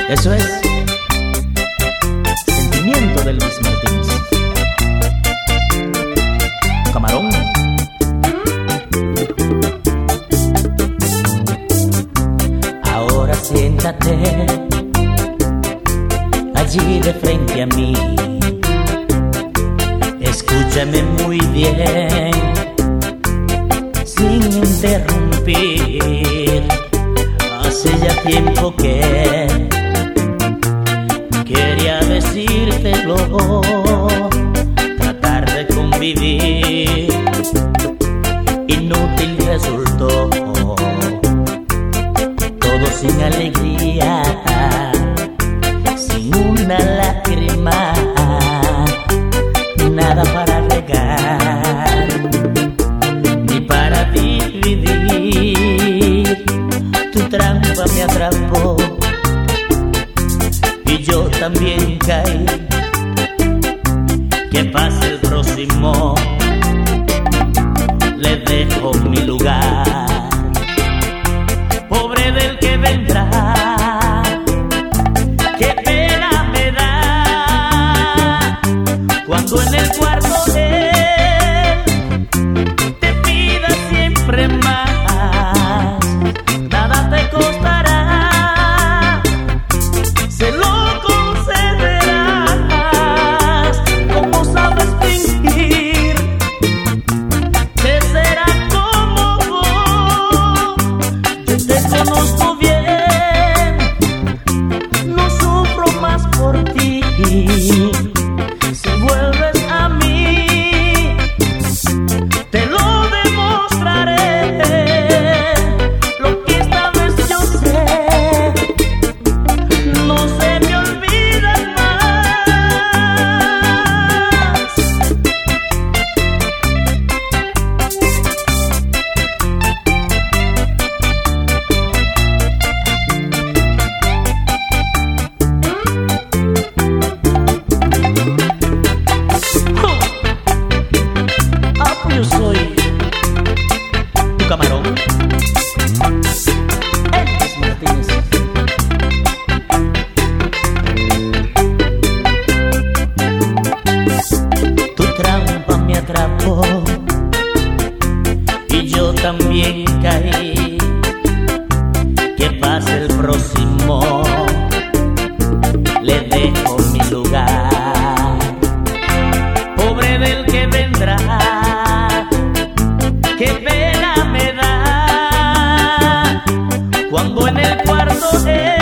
Eso es Sentimiento de Luis Martínez. Camarón. Ahora siéntate allí de frente a mí. Escúchame muy bien, sin interrumpir. Hace ya tiempo que quería decírtelo, tratar de convivir, inútil resultó, todo sin alegría, sin una lágrima, nada para regar, ni para dividir. Tu trampa me atrapó y yo también caí. Que pase el próximo, le dejo mi lugar. Pobre del que vendrá, qué pena me da cuando en el cuarto él te pida siempre más. Nada te costará, se lo concederás. Como sabes fingir, te será cómodo. Yo te conozco bien, no sufro más por ti. Si vuelves a mí, te lo demostraré. Lo que esta vez yo sé, no se me olvida más. Ah, pues yo soy tu camarón, Luis Martínez. Tu trampa me atrapó y yo también caí. Que pase el próximo, le dejo mi lugar. Pobre del que vendrá, qué pena me da cuando en el cuarto